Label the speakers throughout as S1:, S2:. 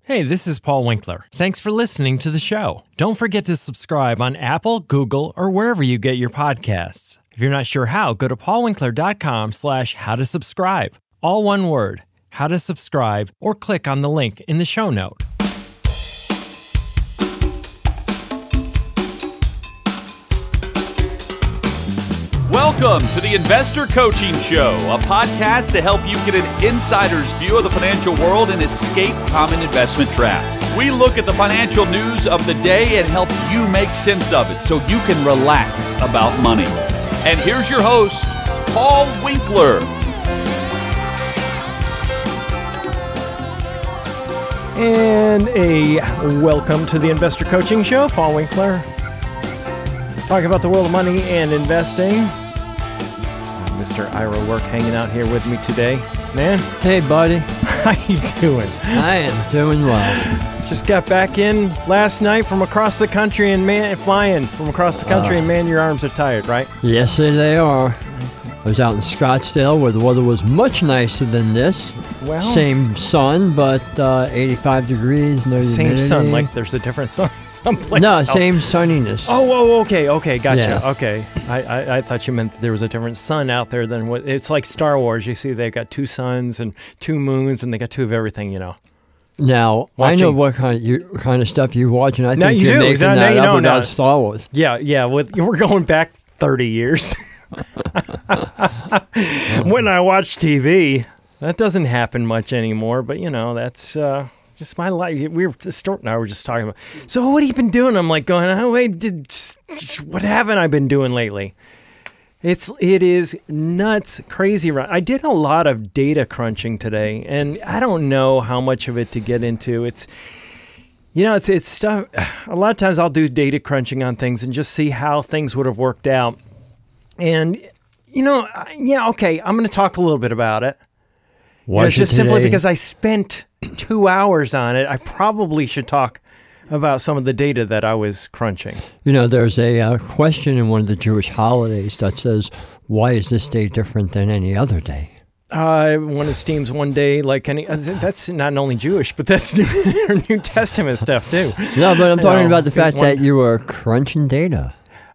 S1: Hey, this is Paul Winkler. Thanks for listening to the show. Don't forget to subscribe on Apple, Google, or wherever you get your podcasts. If you're not sure how, go to paulwinkler.com/how-to-subscribe. All one word, how to subscribe, or click on the link in the show note.
S2: Welcome to the Investor Coaching Show, a podcast to help you get an insider's view of the financial world and escape common investment traps. We look at the financial news of the day and help you make sense of it so you can relax about money. And here's your host, Paul Winkler.
S1: And a welcome to the Investor Coaching Show. Paul Winkler. Talking about the world of money and investing. Mr. Ira Work hanging out here with me today. Man.
S3: Hey, buddy.
S1: How you doing?
S3: I am doing well.
S1: Just got back in last night from across the country and flying from across the country, and man, your arms are tired, right?
S3: Yes, they are. I was out in Scottsdale where the weather was much nicer than this.
S1: Well,
S3: same sun, but 85 degrees, no humidity.
S1: Same sun, like there's a different sun someplace.
S3: No,
S1: else.
S3: same sunniness.
S1: Oh, okay, gotcha.
S3: Yeah.
S1: Okay, I thought you meant that there was a different sun out there than what. It's like Star Wars. You see, they've got two suns and two moons, and they got two of everything. You know.
S3: Now, I know what kind of stuff you watch, and I think you're making that up about Star Wars.
S1: Yeah. We're going back 30 years. When I watch TV, that doesn't happen much anymore, but you know, that's just my life. Stuart and I were just talking about, so what have you been doing? I'm like going, oh wait, what haven't I been doing lately? It is nuts, crazy. I did a lot of data crunching today, and I don't know how much of it to get into. It's stuff. A lot of times I'll do data crunching on things and just see how things would have worked out. And, I'm going to talk a little bit about it. Just simply because I spent 2 hours on it, I probably should talk about some of the data that I was crunching.
S3: You know, there's a question in one of the Jewish holidays that says, why is this day different than any other day?
S1: One esteems one day like any. That's not only Jewish, but that's New Testament stuff, too.
S3: No, but I'm talking about the fact that you were crunching data.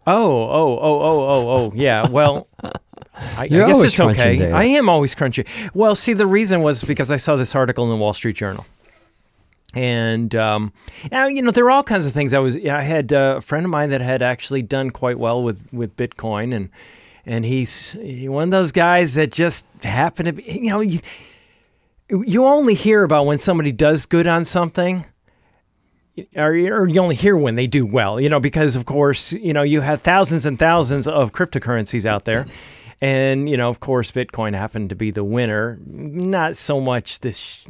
S1: Oh, yeah. Well, I guess it's okay. Data. I am always crunchy. Well, see, the reason was because I saw this article in the Wall Street Journal. And, now, there were all kinds of things. I had a friend of mine that had actually done quite well with Bitcoin. And he's one of those guys that just happened to be, you only hear about when somebody does good on something. Or you only hear when they do well, because, of course, you have thousands and thousands of cryptocurrencies out there. And, of course, Bitcoin happened to be the winner. Not so much this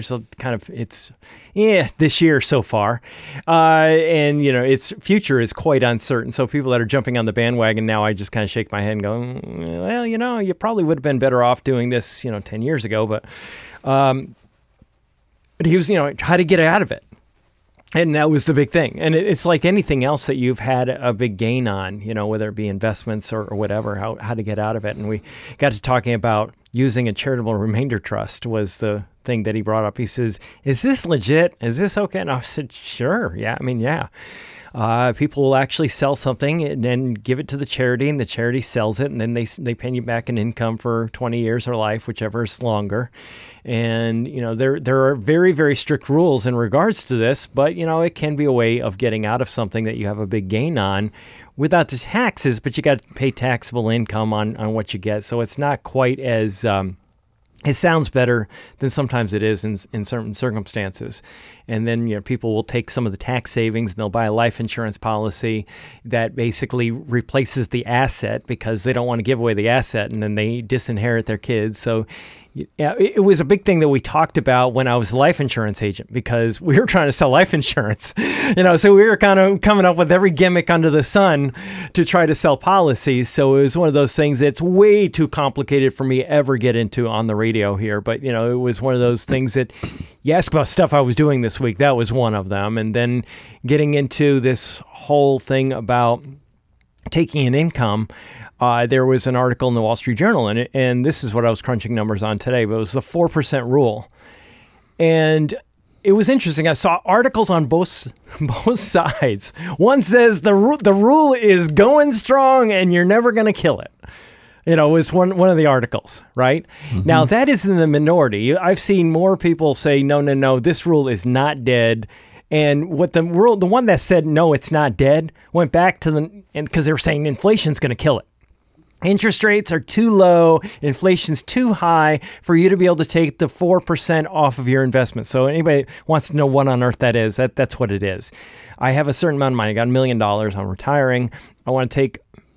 S1: year so far. And, its future is quite uncertain. So people that are jumping on the bandwagon now, I just kind of shake my head and go, well, you probably would have been better off doing this, 10 years ago. But he was, how to get out of it. And that was the big thing. And it's like anything else that you've had a big gain on, whether it be investments or whatever, how to get out of it. And we got to talking about using a charitable remainder trust was the thing that he brought up. He says, is this legit? Is this okay? And I said, sure. Yeah. Yeah. People will actually sell something and then give it to the charity, and the charity sells it, and then they pay you back an income for 20 years or life, whichever is longer. And, there are very, very strict rules in regards to this, but, it can be a way of getting out of something that you have a big gain on without the taxes, but you got to pay taxable income on what you get. So it's not quite as... it sounds better than sometimes it is in certain circumstances. And then, people will take some of the tax savings and they'll buy a life insurance policy that basically replaces the asset because they don't want to give away the asset, and then they disinherit their kids. So yeah, it was a big thing that we talked about when I was a life insurance agent, because we were trying to sell life insurance, so we were kind of coming up with every gimmick under the sun to try to sell policies. So it was one of those things that's way too complicated for me to ever get into on the radio here. But, it was one of those things that you ask about stuff I was doing this week. That was one of them. And then getting into this whole thing about taking an income. There was an article in the Wall Street Journal, and this is what I was crunching numbers on today, but it was the 4% rule. And it was interesting. I saw articles on both sides. One says the rule is going strong and you're never going to kill it. It was one of the articles, right? Mm-hmm. Now, that is in the minority. I've seen more people say, no, this rule is not dead. And what the one that said, no, it's not dead, went back to because they were saying inflation's going to kill it. Interest rates are too low, inflation's too high for you to be able to take the 4% off of your investment. So anybody wants to know what on earth that is, that's what it is. I have a certain amount of money. I got $1 million. I'm retiring. I want to take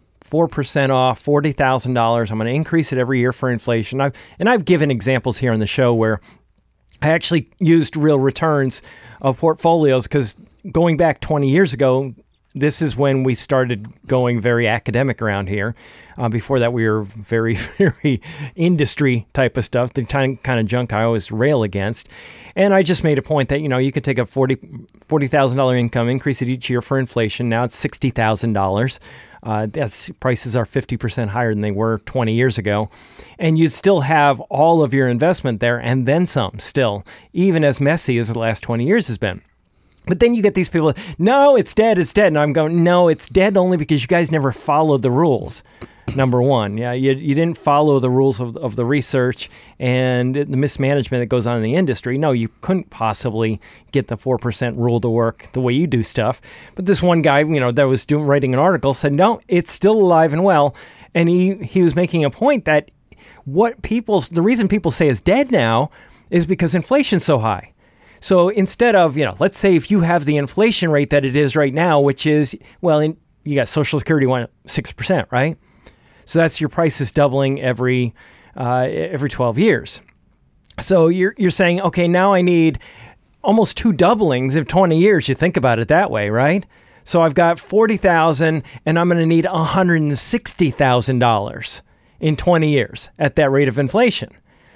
S1: 4% off, $40,000. I'm going to increase it every year for inflation. I've given examples here on the show where I actually used real returns of portfolios, because going back 20 years ago, this is when we started going very academic around here. Before that, we were very, very industry type of stuff, the kind of junk I always rail against. And I just made a point that, you could take a $40,000 income, increase it each year for inflation. Now it's $60,000. Prices are 50% higher than they were 20 years ago. And you'd still have all of your investment there and then some still, even as messy as the last 20 years has been. But then you get these people, no, it's dead. And I'm going, no, it's dead only because you guys never followed the rules. Number one, you didn't follow the rules of the research and the mismanagement that goes on in the industry. No, you couldn't possibly get the 4% rule to work the way you do stuff. But this one guy, that was writing an article said, no, it's still alive and well. And he was making a point that the reason people say it's dead now is because inflation's so high. So instead of, let's say if you have the inflation rate that it is right now, which is, you got Social Security 6%, right? So that's your prices doubling every 12 years. So you're saying, okay, now I need almost 2 doublings of 20 years. You think about it that way, right? So I've got $40,000 and I'm going to need $160,000 in 20 years at that rate of inflation.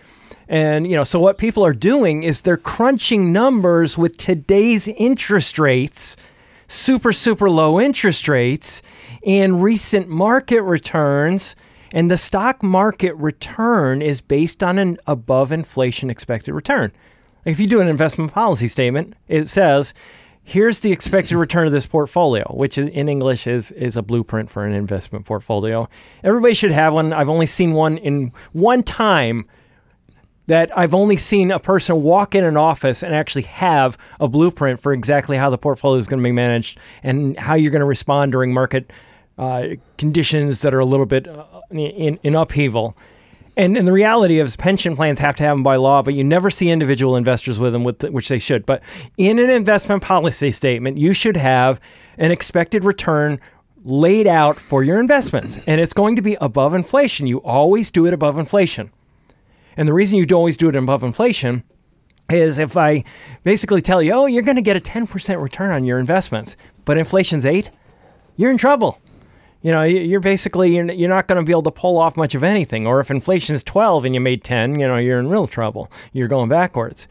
S1: And, so what people are doing is they're crunching numbers with today's interest rates, super, super low interest rates, and recent market returns. And the stock market return is based on an above inflation expected return. If you do an investment policy statement, it says, here's the expected return of this portfolio, which is, in English is a blueprint for an investment portfolio. Everybody should have one. I've only seen one in one time that I've only seen a person walk in an office and actually have a blueprint for exactly how the portfolio is going to be managed and how you're going to respond during market conditions that are a little bit in upheaval. And the reality is pension plans have to have them by law, but you never see individual investors with them, which they should. But in an investment policy statement, you should have an expected return laid out for your investments. And it's going to be above inflation. You always do it above inflation. And the reason you always do it above inflation is if I basically tell you, you're going to get a 10% return on your investments, but inflation's 8%, you're in trouble. You're basically, you're not going to be able to pull off much of anything. Or if inflation is 12 and you made 10, you're in real trouble. You're going backwards.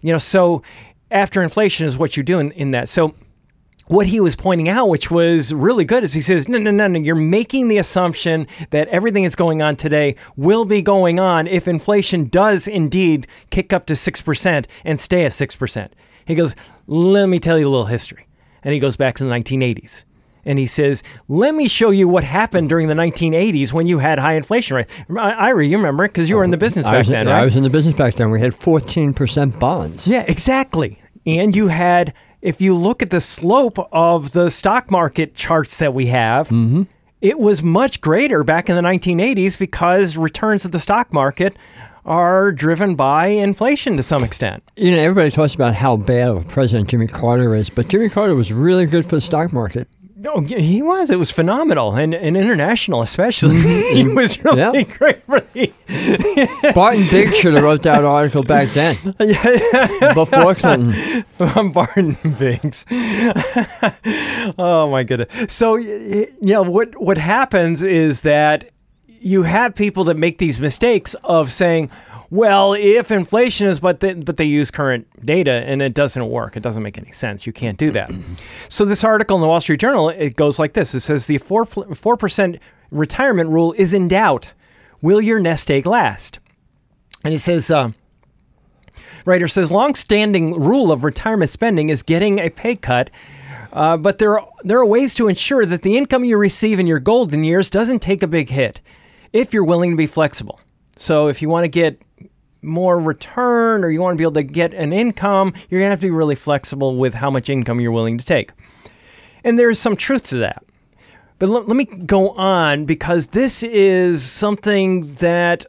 S1: So after inflation is what you do in that. So what he was pointing out, which was really good, is he says, no, you're making the assumption that everything that's going on today will be going on if inflation does indeed kick up to 6% and stay at 6%. He goes, let me tell you a little history. And he goes back to the 1980s. And he says, let me show you what happened during the 1980s when you had high inflation rate. Ira, you remember it because you were in the business back then, right?
S3: I was in the business back then. We had 14% bonds.
S1: Yeah, exactly. And you had... If you look at the slope of the stock market charts that we have, it was much greater back in the 1980s because returns of the stock market are driven by inflation to some extent.
S3: Everybody talks about how bad President Jimmy Carter is, but Jimmy Carter was really good for the stock market.
S1: Oh, he was. It was phenomenal, and international especially. He was really great for the...
S3: Barton Biggs should have wrote that article back then, before Clinton.
S1: Barton Biggs. Oh, my goodness. So, what happens is that you have people that make these mistakes of saying, well, if inflation is, but they use current data and it doesn't work. It doesn't make any sense. You can't do that. So this article in the Wall Street Journal, it goes like this. It says the 4% retirement rule is in doubt. Will your nest egg last? And it says, Writer says, long-standing rule of retirement spending is getting a pay cut, but there are ways to ensure that the income you receive in your golden years doesn't take a big hit if you're willing to be flexible. So if you want to get more return or you want to be able to get an income, you're going to have to be really flexible with how much income you're willing to take. And there's some truth to that. But let me go on, because this is something that,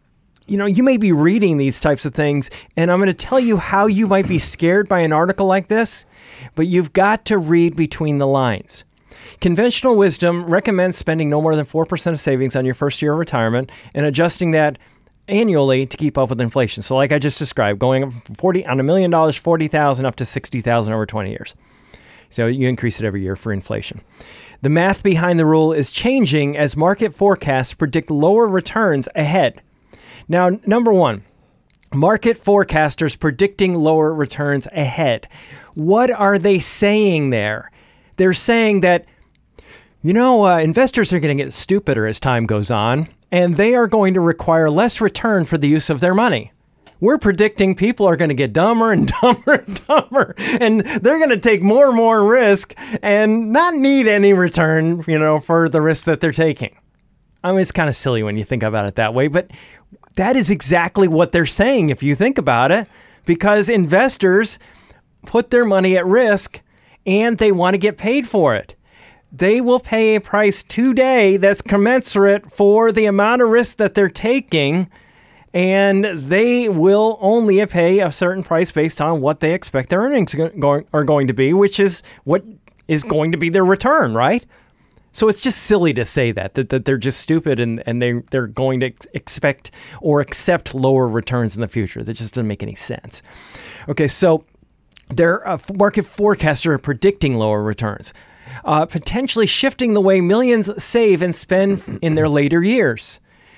S1: you may be reading these types of things, and I'm going to tell you how you might be scared by an article like this, but you've got to read between the lines. Conventional wisdom recommends spending no more than 4% of savings on your first year of retirement and adjusting that annually to keep up with inflation. So like I just described, going from on $1 million, $40,000 up to $60,000 over 20 years. So you increase it every year for inflation. The math behind the rule is changing as market forecasts predict lower returns ahead. Now, number one, market forecasters predicting lower returns ahead. What are they saying there? They're saying that, investors are going to get stupider as time goes on, and they are going to require less return for the use of their money. We're predicting people are going to get dumber and dumber and dumber, and they're going to take more and more risk and not need any return, for the risk that they're taking. I mean, it's kind of silly when you think about it that way, but that is exactly what they're saying if you think about it, because investors put their money at risk and they want to get paid for it. They will pay a price today that's commensurate for the amount of risk that they're taking, and they will only pay a certain price based on what they expect their earnings are going to be, which is what is going to be their return, right? So it's just silly to say that they're just stupid and they're going to expect or accept lower returns in the future. That just doesn't make any sense. Okay, so their market forecasters are predicting lower returns, potentially shifting the way millions save and spend in their later years.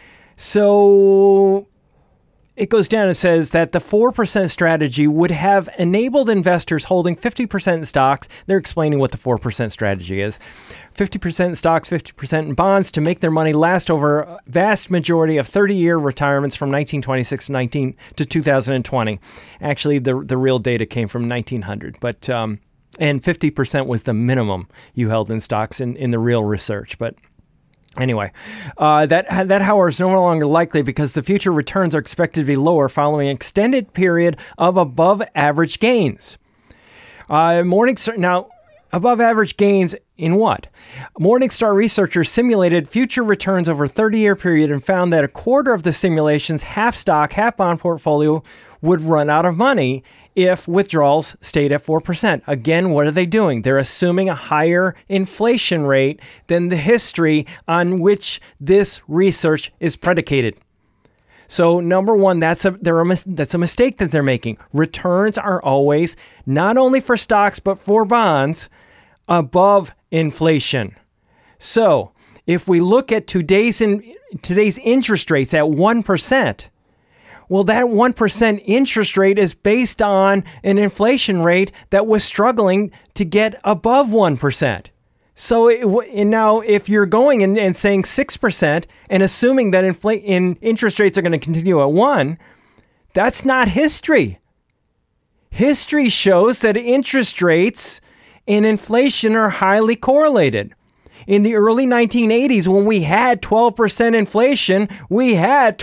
S1: So it goes down and says that the 4% strategy would have enabled investors holding 50% in stocks. They're explaining what the 4% strategy is. 50% in stocks, 50% in bonds to make their money last over a vast majority of 30-year retirements from 1926 to 2020. Actually, the real data came from 1900, but and 50% was the minimum you held in stocks in the real research. But anyway, that however is no longer likely because the future returns are expected to be lower following an extended period of above average gains. Morningstar, now, above average gains in what? Morningstar researchers simulated future returns over a 30-year period and found that a quarter of the simulation's half stock, half bond portfolio would run out of money if withdrawals stayed at 4%. Again, what are they doing? They're assuming a higher inflation rate than the history on which this research is predicated. So number one, that's a mistake that they're making. Returns are always, not only for stocks, but for bonds, above inflation. So if we look at today's interest rates at 1%, well, that 1% interest rate is based on an inflation rate that was struggling to get above 1%. So now if you're going and saying 6% and assuming that interest rates are going to continue at 1%, that's not history. History shows that interest rates and inflation are highly correlated. In the early 1980s, when we had 12% inflation, we had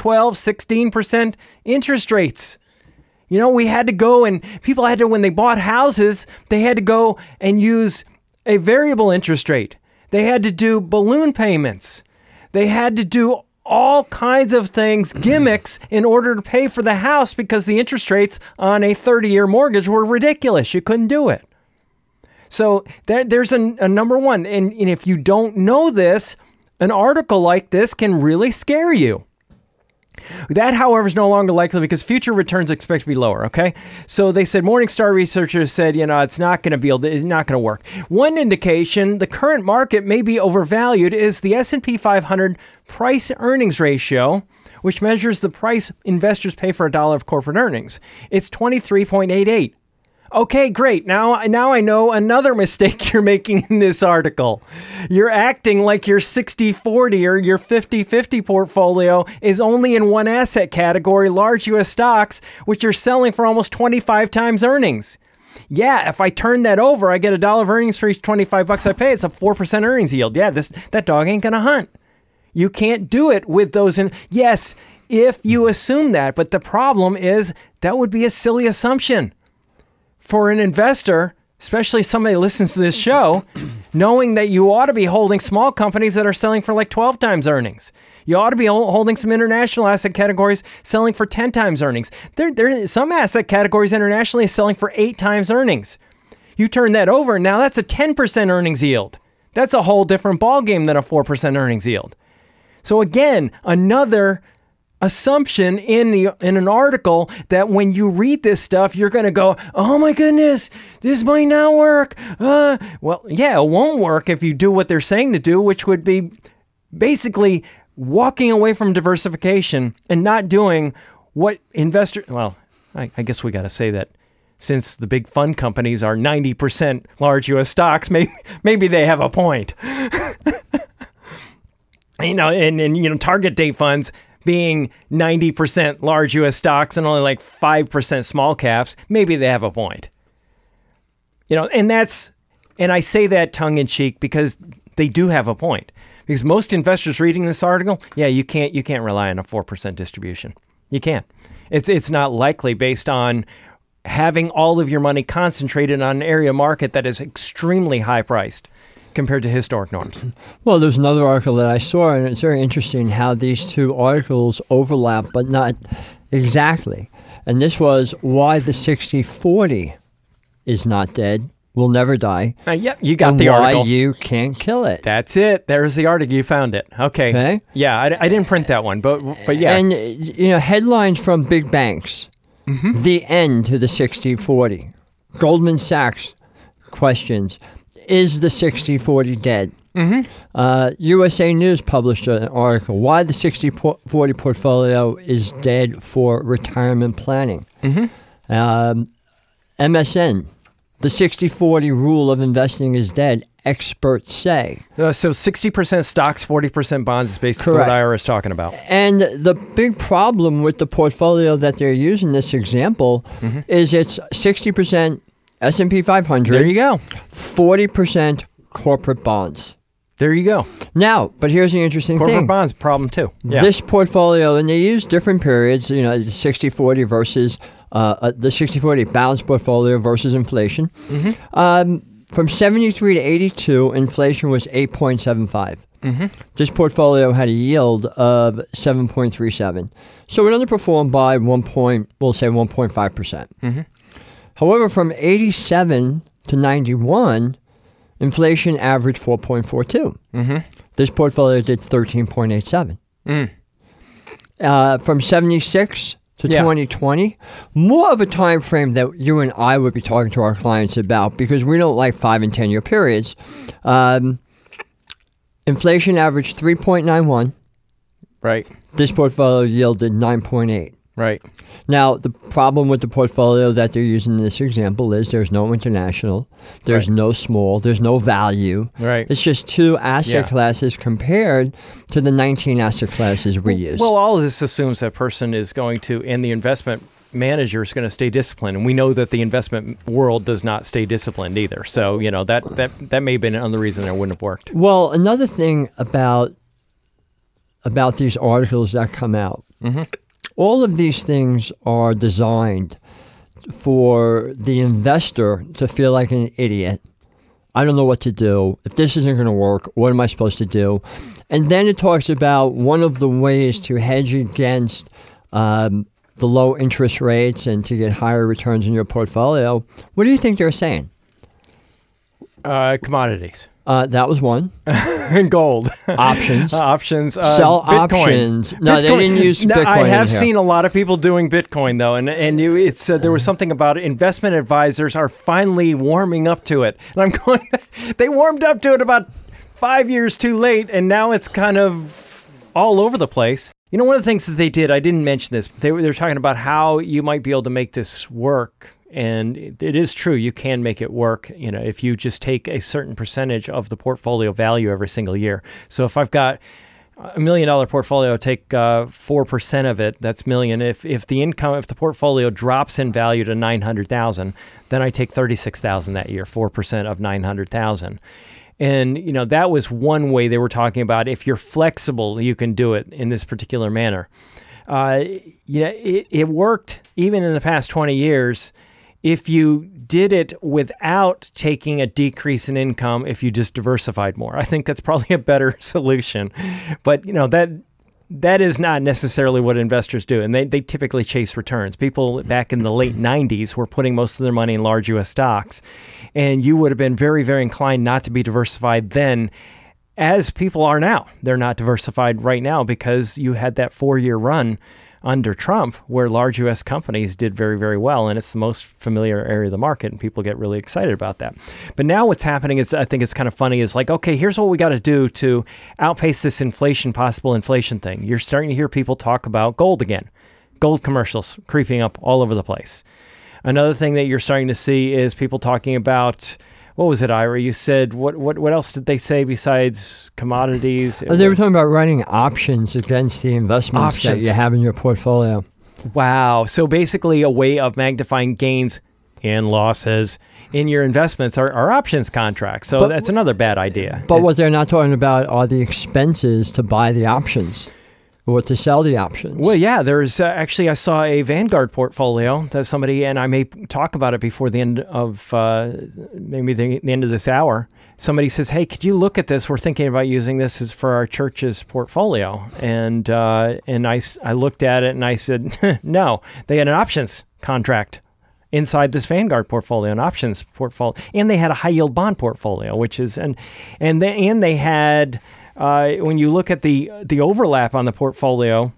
S1: 16% interest rates. We had to go and people had to, when they bought houses, they had to go and use a variable interest rate. They had to do balloon payments. They had to do all kinds of things, gimmicks, in order to pay for the house because the interest rates on a 30-year mortgage were ridiculous. You couldn't do it. So there's a number one. And if you don't know this, an article like this can really scare you. That, however, is no longer likely because future returns are expected to be lower, okay? So they said, Morningstar researchers said, it's not going to work. One indication the current market may be overvalued is the S&P 500 price-earnings ratio, which measures the price investors pay for $1 of corporate earnings. It's 23.88. Okay, great. Now I know another mistake you're making in this article. You're acting like your 60-40 or your 50-50 portfolio is only in one asset category, large U.S. stocks, which you're selling for almost 25 times earnings. Yeah, if I turn that over, I get $1 of earnings for each $25 I pay. It's a 4% earnings yield. Yeah, that dog ain't going to hunt. You can't do it with those. Yes, if you assume that, but the problem is that would be a silly assumption. For an investor, especially somebody who listens to this show, knowing that you ought to be holding small companies that are selling for like 12 times earnings. You ought to be holding some international asset categories selling for 10 times earnings. There some asset categories internationally selling for 8 times earnings. You turn that over, now that's a 10% earnings yield. That's a whole different ballgame than a 4% earnings yield. So again, another assumption in an article that when you read this stuff, you're going to go, oh my goodness, this might not work. Well, yeah, it won't work if you do what they're saying to do, which would be basically walking away from diversification and not doing what investors, well, I guess we got to say that since the big fund companies are 90% large U.S. stocks, maybe they have a point. And target date funds being 90% large U.S. stocks and only like 5% small caps, maybe they have a point. And I say that tongue in cheek because they do have a point. Because most investors reading this article, yeah, you can't rely on a 4% distribution. You can't. It's not likely based on having all of your money concentrated on an area market that is extremely high priced compared to historic norms.
S3: Well, there's another article that I saw, and it's very interesting how these two articles overlap, but not exactly. And this was why the 60-40 is not dead, will never die.
S1: Yeah, you got the article.
S3: Why you can't kill it.
S1: That's it. There's the article. You found it. Okay. Yeah, I didn't print that one, but yeah.
S3: And, headlines from big banks. Mm-hmm. The end to the 60-40. Goldman Sachs questions, is the 60-40 dead? Mm-hmm. USA News published an article, why the 60-40 portfolio is dead for retirement planning. Mm-hmm. MSN, the 60-40 rule of investing is dead, experts say.
S1: So 60% stocks, 40% bonds is basically what Ira is talking about.
S3: And the big problem with the portfolio that they're using, this example, mm-hmm. is it's 60% S&P 500.
S1: There you go.
S3: 40% corporate bonds.
S1: There you go.
S3: Now, but here's the interesting thing.
S1: Corporate bonds, problem too. Yeah.
S3: This portfolio, and they use different periods, the 60-40 versus the 60-40 balanced portfolio versus inflation. Mm-hmm. From 73 to 82, inflation was 8.75. Mm-hmm. This portfolio had a yield of 7.37. So it underperformed by 1.5%. Mm-hmm. However, from 87 to 91, inflation averaged 4.42. Mm-hmm. This portfolio did 13.87. From 76 to 2020, more of a time frame that you and I would be talking to our clients about because we don't like 5 and 10 year periods. Inflation averaged 3.91.
S1: Right.
S3: This portfolio yielded 9.8.
S1: Right.
S3: Now, the problem with the portfolio that they're using in this example is there's no international, there's no small, there's no value.
S1: Right.
S3: It's just 2 asset classes compared to the 19 asset classes we use.
S1: Well, all of this assumes that person is going to, and the investment manager is going to stay disciplined. And we know that the investment world does not stay disciplined either. So, that may have been another reason it wouldn't have worked.
S3: Well, another thing about these articles that come out, mm-hmm. all of these things are designed for the investor to feel like an idiot. I don't know what to do. If this isn't going to work, what am I supposed to do? And then it talks about one of the ways to hedge against the low interest rates and to get higher returns in your portfolio. What do you think they're saying?
S1: Commodities.
S3: That was one.
S1: Gold.
S3: Options.
S1: Options.
S3: Sell
S1: Bitcoin.
S3: Options. No,
S1: Bitcoin.
S3: They didn't use Bitcoin.
S1: I have
S3: in here.
S1: seen a lot of people doing Bitcoin though, and it's there was something about it. Investment advisors are finally warming up to it, and I'm going. They warmed up to it about 5 years too late, and now it's kind of all over the place. One of the things that they did, I didn't mention this. They were talking about how you might be able to make this work And it is true, you can make it work, if you just take a certain percentage of the portfolio value every single year. So if I've got $1 million portfolio, take 4% of it, that's million. If the portfolio drops in value to $900,000, then I take $36,000 that year, 4% of $900,000. And, that was one way they were talking about. If you're flexible, you can do it in this particular manner. It worked even in the past 20 years if you did it without taking a decrease in income, if you just diversified more. I think that's probably a better solution. But, that is not necessarily what investors do. And they typically chase returns. People back in the late 90s were putting most of their money in large U.S. stocks. And you would have been very, very inclined not to be diversified then, as people are now. They're not diversified right now because you had that 4-year run under Trump where large U.S. companies did very, very well. And it's the most familiar area of the market, and people get really excited about that. But now what's happening is, I think it's kind of funny, is like, okay, here's what we got to do to outpace this possible inflation thing. You're starting to hear people talk about gold again. Gold commercials creeping up all over the place. Another thing that you're starting to see is people talking about, what was it, Ira? You said, what else did they say besides commodities?
S3: They were talking about running options against the investments that you have in your portfolio.
S1: Wow. So basically a way of magnifying gains and losses in your investments are options contracts. So that's another bad idea.
S3: But what they're not talking about are the expenses to buy the options or to sell the options.
S1: Well, yeah, there's actually, I saw a Vanguard portfolio that somebody, and I may talk about it before the end of maybe the end of this hour. Somebody says, hey, could you look at this? We're thinking about using this as for our church's portfolio. And I looked at it and I said, no, they had an options contract inside this Vanguard portfolio, an options portfolio, and they had a high yield bond portfolio, which is, and they had, when you look at the overlap on the portfolio,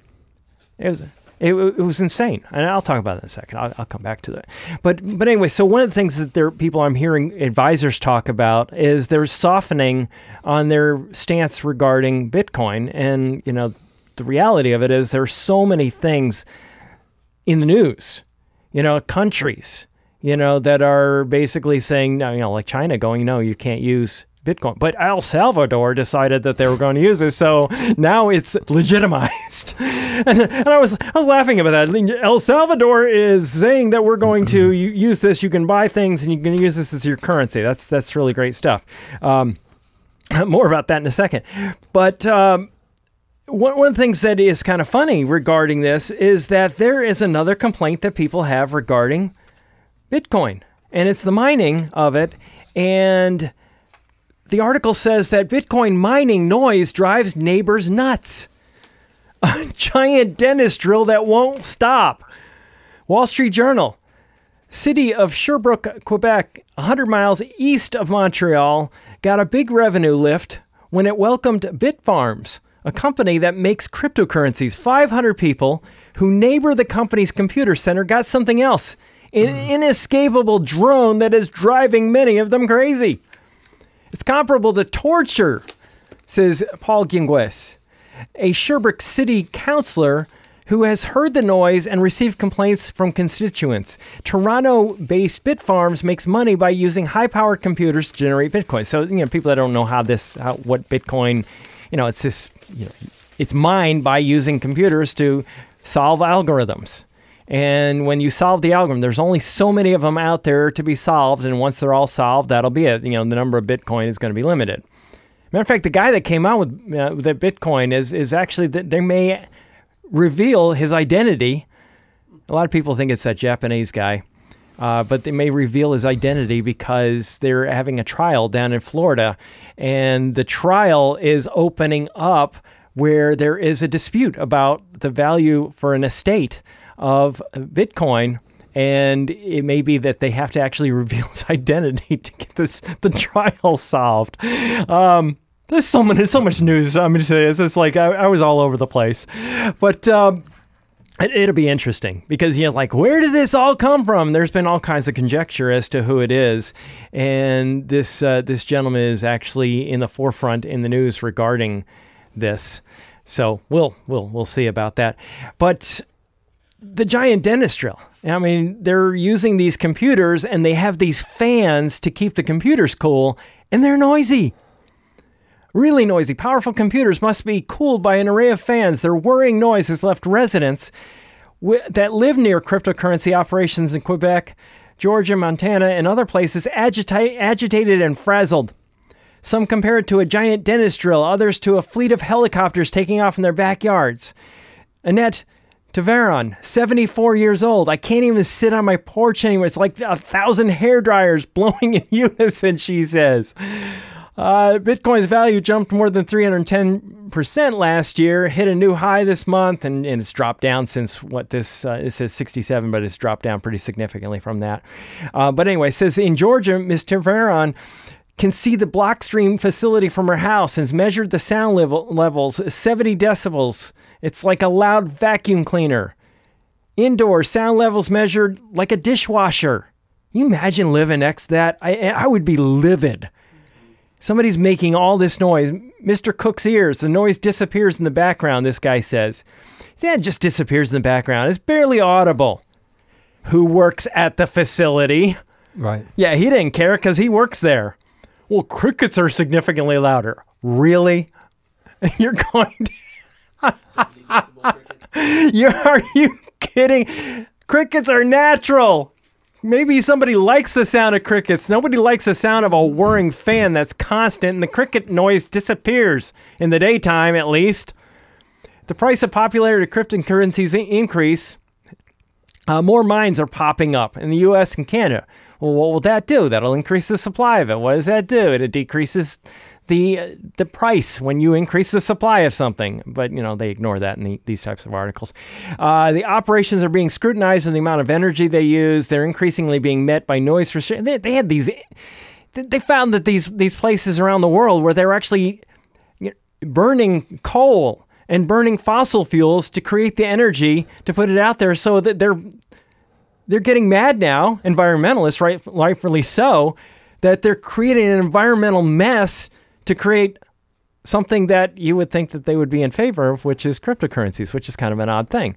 S1: it was insane. And I'll talk about it in a second. I'll come back to that. But anyway, so one of the things that people I'm hearing advisors talk about is there's softening on their stance regarding Bitcoin. And, the reality of it is there's so many things in the news, countries, that are basically saying, no, like China going, no, you can't use Bitcoin. But El Salvador decided that they were going to use it, so now it's legitimized. and I was laughing about that. El Salvador is saying that we're going to use this. You can buy things and you can use this as your currency. That's really great stuff. More about that in a second. But one of the things that is kind of funny regarding this is that there is another complaint that people have regarding Bitcoin, and it's the mining of it. And the article says that Bitcoin mining noise drives neighbors nuts. A giant dentist drill that won't stop. Wall Street Journal. City of Sherbrooke, Quebec, 100 miles east of Montreal, got a big revenue lift when it welcomed Bitfarms, a company that makes cryptocurrencies. 500 people who neighbor the company's computer center got something else. An inescapable drone that is driving many of them crazy. It's comparable to torture, says Paul Guingues, a Sherbrooke City councillor who has heard the noise and received complaints from constituents. Toronto-based Bitfarms makes money by using high-powered computers to generate Bitcoin. So, people that don't know what Bitcoin, it's this, it's mined by using computers to solve algorithms. And when you solve the algorithm, there's only so many of them out there to be solved. And once they're all solved, that'll be it. The number of Bitcoin is going to be limited. Matter of fact, the guy that came out with the Bitcoin is actually that they may reveal his identity. A lot of people think it's that Japanese guy, but they may reveal his identity because they're having a trial down in Florida. And the trial is opening up where there is a dispute about the value for an estate of Bitcoin, and it may be that they have to actually reveal his identity to get the trial solved. There's so much news. I'm going to say it's like I was all over the place, but it'll be interesting because where did this all come from? There's been all kinds of conjecture as to who it is, and this gentleman is actually in the forefront in the news regarding this. So we'll see about that, but. the giant dentist drill. I mean, they're using these computers and they have these fans to keep the computers cool, and they're noisy. Really noisy. Powerful computers must be cooled by an array of fans. Their whirring noise has left residents that live near cryptocurrency operations in Quebec, Georgia, Montana, and other places agitated and frazzled. Some compare it to a giant dentist drill, others to a fleet of helicopters taking off in their backyards. Annette Taveron, 74 years old. I can't even sit on my porch anymore. It's like 1,000 hair dryers blowing in unison, she says. Bitcoin's value jumped more than 310% last year, hit a new high this month, and it's dropped down since it says 67, but it's dropped down pretty significantly from that. But anyway, it says in Georgia, Ms. Taveron can see the Blockstream facility from her house and has measured the sound levels, 70 decibels. It's like a loud vacuum cleaner. Indoor sound levels measured like a dishwasher. Can you imagine living next to that? I would be livid. Somebody's making all this noise. Mr. Cook's ears, the noise disappears in the background, this guy says. Yeah, it just disappears in the background. It's barely audible. Who works at the facility?
S3: Right.
S1: Yeah, he didn't care because he works there. Well, crickets are significantly louder. Really? You're going to... Are you kidding? Crickets are natural. Maybe somebody likes the sound of crickets. Nobody likes the sound of a whirring fan that's constant, and the cricket noise disappears in the daytime, at least. The price of popularity of cryptocurrencies increase. More mines are popping up in the U.S. and Canada. Well, what will that do? That'll increase the supply of it. What does that do? It decreases the price when you increase the supply of something. But, they ignore that in these types of articles. The operations are being scrutinized on the amount of energy they use. They're increasingly being met by noise restrictions. They found that these places around the world where they're actually burning coal and burning fossil fuels to create the energy to put it out there, so that they're getting mad now, environmentalists, rightfully so, that they're creating an environmental mess to create something that you would think that they would be in favor of, which is cryptocurrencies, which is kind of an odd thing.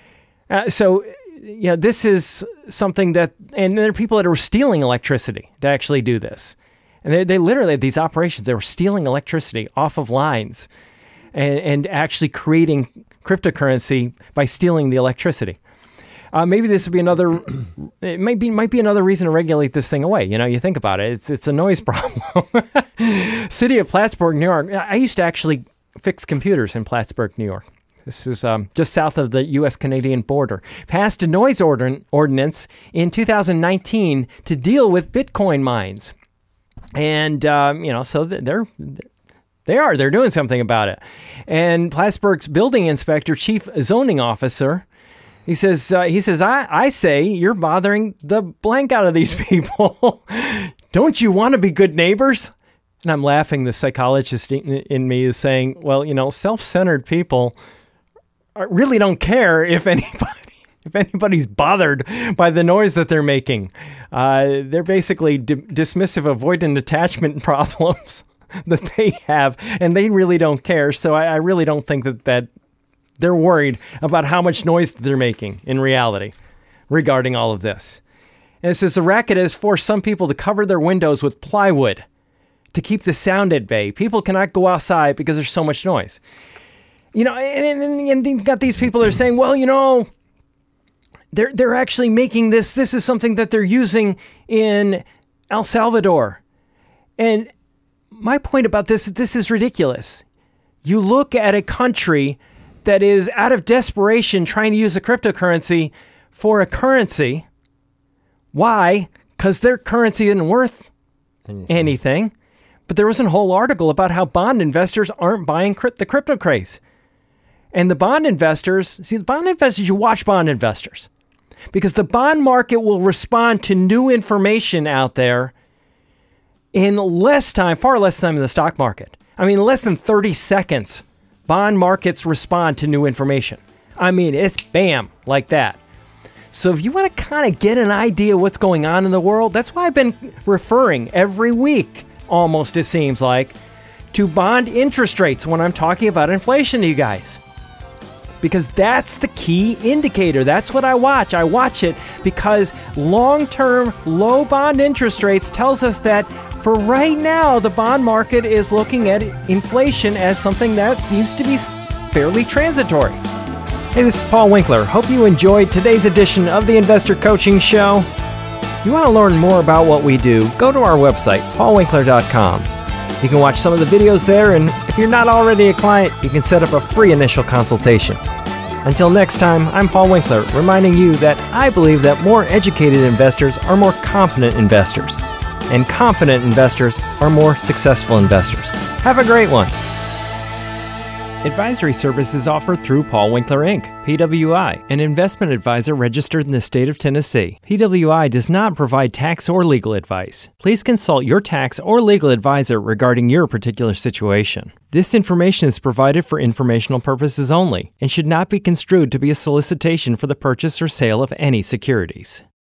S1: This is something that, and there are people that are stealing electricity to actually do this. And they literally had these operations. They were stealing electricity off of lines and actually creating cryptocurrency by stealing the electricity. Maybe this would be another. It might be another reason to regulate this thing away. You think about it. It's a noise problem. City of Plattsburgh, New York. I used to actually fix computers in Plattsburgh, New York. This is just south of the U.S.-Canadian border. Passed a noise ordinance in 2019 to deal with Bitcoin mines, and so they're doing something about it. And Plattsburgh's building inspector, chief zoning officer, he says, I say you're bothering the blank out of these people. Don't you want to be good neighbors? And I'm laughing. The psychologist in me is saying, well, self-centered people really don't care if anybody's bothered by the noise that they're making. They're basically dismissive, avoidant attachment problems that they have, and they really don't care. So I really don't think that they're worried about how much noise they're making in reality regarding all of this. And it says the racket has forced some people to cover their windows with plywood to keep the sound at bay. People cannot go outside because there's so much noise. And you've got these people that are saying, well, they're actually making this. This is something that they're using in El Salvador. And my point about this is ridiculous. You look at a country that is out of desperation trying to use a cryptocurrency for a currency. Why? Because their currency isn't worth anything. But there was a whole article about how bond investors aren't buying the crypto craze. And the bond investors, you watch bond investors. Because the bond market will respond to new information out there in far less time than the stock market. I mean, less than 30 seconds. Bond markets respond to new information. I mean, it's bam, like that. So if you want to kind of get an idea what's going on in the world, that's why I've been referring every week, almost it seems like, to bond interest rates when I'm talking about inflation to you guys. because that's the key indicator. That's what I watch. I watch it because long-term low bond interest rates tells us that for right now, the bond market is looking at inflation as something that seems to be fairly transitory. Hey, this is Paul Winkler. Hope you enjoyed today's edition of the Investor Coaching Show. You want to learn more about what we do, go to our website, paulwinkler.com. You can watch some of the videos there, and if you're not already a client, you can set up a free initial consultation. Until next time, I'm Paul Winkler, reminding you that I believe that more educated investors are more confident investors, and confident investors are more successful investors. Have a great one. Advisory services offered through Paul Winkler, Inc., PWI, an investment advisor registered in the state of Tennessee. PWI does not provide tax or legal advice. Please consult your tax or legal advisor regarding your particular situation. This information is provided for informational purposes only and should not be construed to be a solicitation for the purchase or sale of any securities.